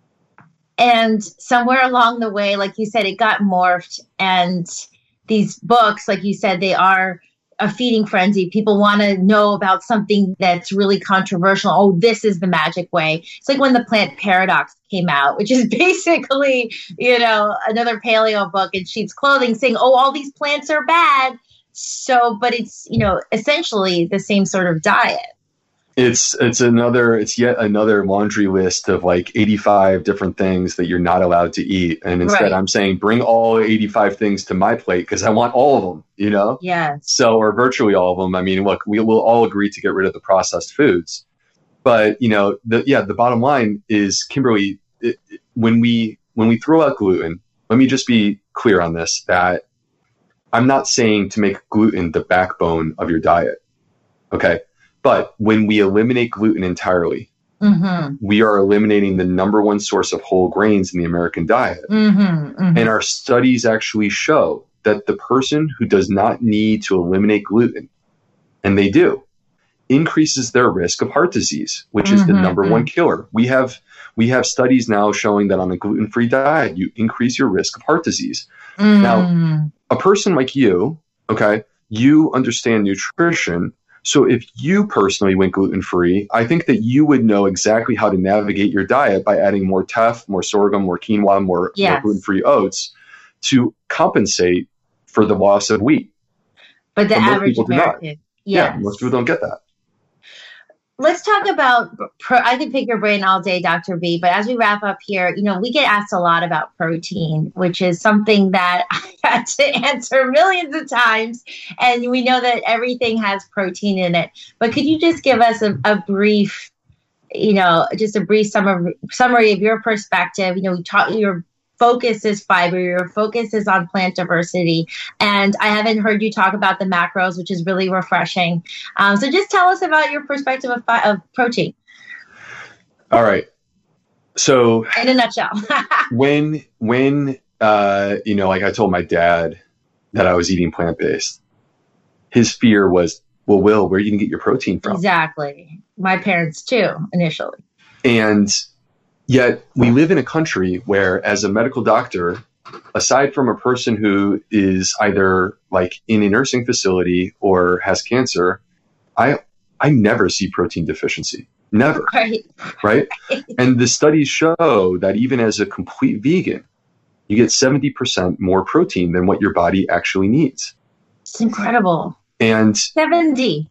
And somewhere along the way, like you said, it got morphed. And these books, like you said, they are a feeding frenzy. People want to know about something that's really controversial. Oh, this is the magic way. It's like when the Plant Paradox came out, which is basically, another paleo book in sheep's clothing saying, oh, all these plants are bad. So, but it's, essentially the same sort of diet. It's yet another laundry list of like 85 different things that you're not allowed to eat. And instead I'm saying, bring all 85 things to my plate because I want all of them, Yes. So, or virtually all of them. I mean, look, we will all agree to get rid of the processed foods. But, the bottom line is, Kimberly, when we throw out gluten, let me just be clear on this, that I'm not saying to make gluten the backbone of your diet. Okay. But when we eliminate gluten entirely, we are eliminating the number one source of whole grains in the American diet. And our studies actually show that the person who does not need to eliminate gluten, and they do, increases their risk of heart disease, which is the number one killer. We have studies now showing that on a gluten-free diet, you increase your risk of heart disease. Now, a person like you, okay, you understand nutrition. So if you personally went gluten-free, I think that you would know exactly how to navigate your diet by adding more teff, more sorghum, more quinoa, more gluten-free oats to compensate for the loss of wheat. But the average American, yeah, most people don't get that. Let's talk about, I could pick your brain all day, Dr. B, but as we wrap up here, we get asked a lot about protein, which is something that I had to answer millions of times. And we know that everything has protein in it. But could you just give us a brief, just a brief summary of your perspective? Your focus is fiber, your focus is on plant diversity. And I haven't heard you talk about the macros, which is really refreshing. So just tell us about your perspective of protein. All right. So in a nutshell, when like I told my dad that I was eating plant-based, his fear was, well, Will, where are you going to get your protein from? Exactly. My parents too, initially. And yet we live in a country where, as a medical doctor, aside from a person who is either like in a nursing facility or has cancer, I never see protein deficiency. Never. Right? And the studies show that even as a complete vegan, you get 70% more protein than what your body actually needs. It's incredible. And 70%.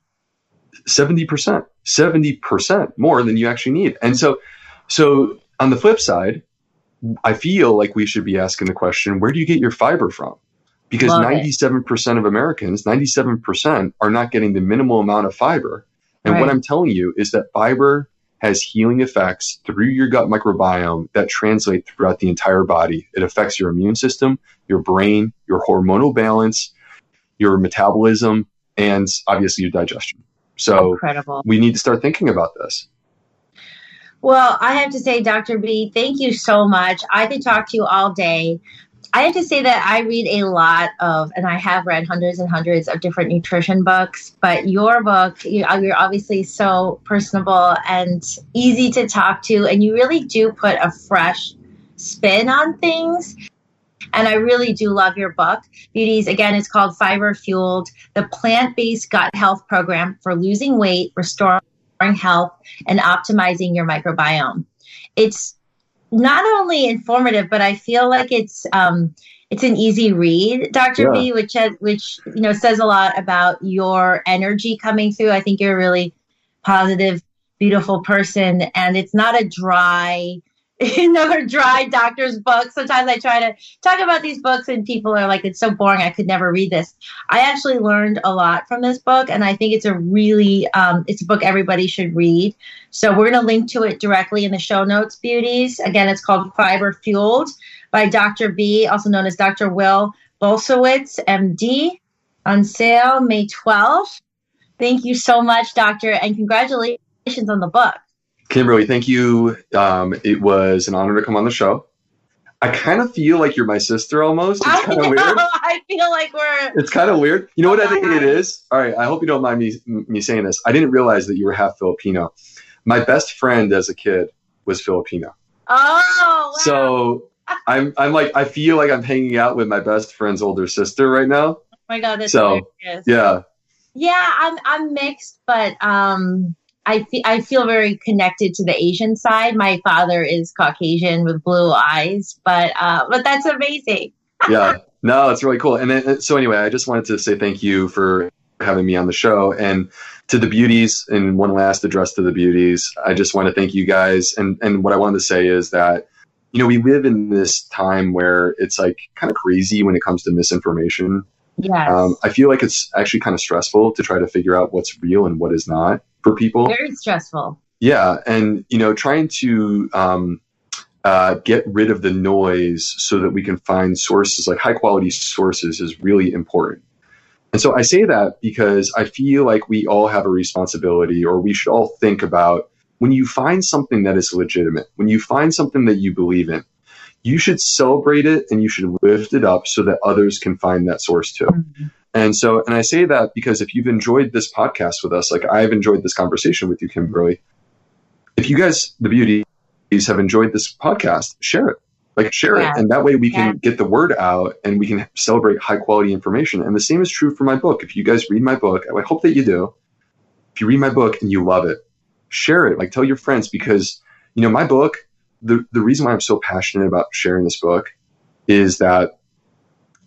70% more than you actually need. And so on the flip side, I feel like we should be asking the question, where do you get your fiber from? Because 97% of Americans, 97% are not getting the minimal amount of fiber. And what I'm telling you is that fiber has healing effects through your gut microbiome that translate throughout the entire body. It affects your immune system, your brain, your hormonal balance, your metabolism, and obviously your digestion. So incredible. We need to start thinking about this. Well, I have to say, Dr. B, thank you so much. I could talk to you all day. I have to say that I read a lot of, and I have read hundreds and hundreds of different nutrition books, but your book, you're obviously so personable and easy to talk to, and you really do put a fresh spin on things. And I really do love your book. Beauties, again, it's called Fiber Fueled, the plant-based gut health program for losing weight, restoring health, and optimizing your microbiome. It's not only informative, but I feel like it's an easy read, Dr. B, which says a lot about your energy coming through. I think you're a really positive, beautiful person, and it's not a dry doctor's book. Sometimes I try to talk about these books and people are like, it's so boring, I could never read this. I actually learned a lot from this book, and I think it's a really, it's a book everybody should read. So we're going to link to it directly in the show notes, beauties. Again, it's called Fiber Fueled by Dr. B, also known as Dr. Will Bulsiewicz, MD, on sale May 12th. Thank you so much, doctor, and congratulations on the book. Kimberly, thank you. It was an honor to come on the show. I kind of feel like you're my sister almost. It's kind of weird. I feel like It's kind of weird. You know what I think it is? All right, I hope you don't mind me saying this. I didn't realize that you were half Filipino. My best friend as a kid was Filipino. Oh, wow. So I'm like, I feel like I'm hanging out with my best friend's older sister right now. Oh my God, that's hilarious. Yeah. Yeah, I'm mixed, but I feel very connected to the Asian side. My father is Caucasian with blue eyes, but that's amazing. Yeah, no, it's really cool. And then, so anyway, I just wanted to say thank you for having me on the show, and to the beauties, and one last address to the beauties. I just want to thank you guys. And what I wanted to say is that, we live in this time where it's like kind of crazy when it comes to misinformation. Yes. I feel like it's actually kind of stressful to try to figure out what's real and what is not for people. Very stressful. Yeah. And, trying to get rid of the noise so that we can find sources, like high quality sources, is really important. And so I say that because I feel like we all have a responsibility, or we should all think about, when you find something that is legitimate, when you find something that you believe in, you should celebrate it and you should lift it up so that others can find that source too. Mm-hmm. And I say that because if you've enjoyed this podcast with us, like I've enjoyed this conversation with you, Kimberly, if you guys, the beauties, have enjoyed this podcast, share it. Share it. And that way we can get the word out and we can celebrate high quality information. And the same is true for my book. If you guys read my book, I hope that you do. If you read my book and you love it, share it. Tell your friends, because, my book, the reason why I'm so passionate about sharing this book is that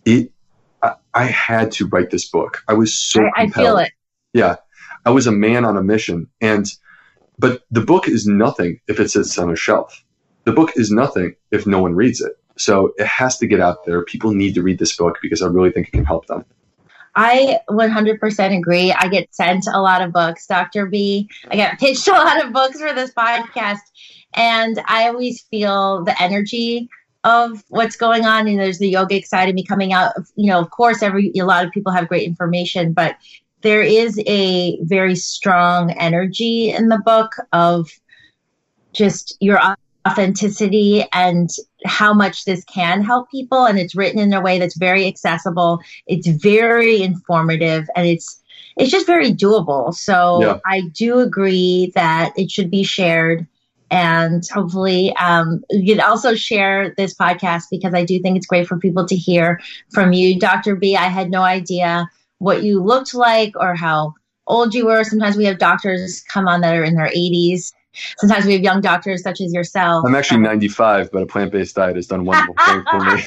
I had to write this book. I was so compelled. I feel it. Yeah. I was a man on a mission. But the book is nothing if it sits on a shelf. The book is nothing if no one reads it. So it has to get out there. People need to read this book because I really think it can help them. I 100% agree. I get sent a lot of books, Dr. B. I get pitched a lot of books for this podcast. And I always feel the energy of what's going on. And there's the yogic side of me coming out. Of course, a lot of people have great information, but there is a very strong energy in the book of just your authenticity and how much this can help people. And it's written in a way that's very accessible. It's very informative, and it's just very doable. So yeah. I do agree that it should be shared. And hopefully you can also share this podcast, because I do think it's great for people to hear from you. Dr. B, I had no idea what you looked like or how old you were. Sometimes we have doctors come on that are in their 80s. Sometimes we have young doctors such as yourself. I'm actually 95, but a plant-based diet has done wonderful things for me.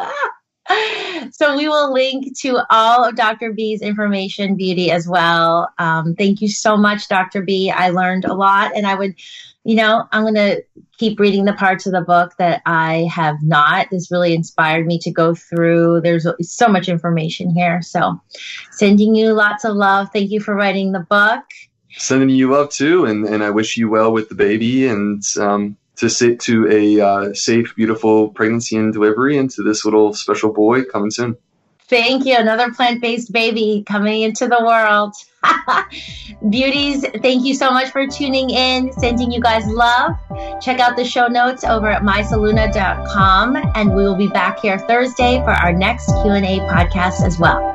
So we will link to all of Dr. B's information, Beauty, as well. Thank you so much, Dr. B. I learned a lot, and I would, I'm going to keep reading the parts of the book that I have not. This really inspired me to go through. There's so much information here. So sending you lots of love. Thank you for writing the book. Sending you love too, and I wish you well with the baby, and to a safe, beautiful pregnancy and delivery, and to this little special boy coming soon. Thank you. Another plant-based baby coming into the world. Beauties, thank you so much for tuning in. Sending you guys love. Check out the show notes over at mysaluna.com, and we will be back here Thursday for our next Q&A podcast as well.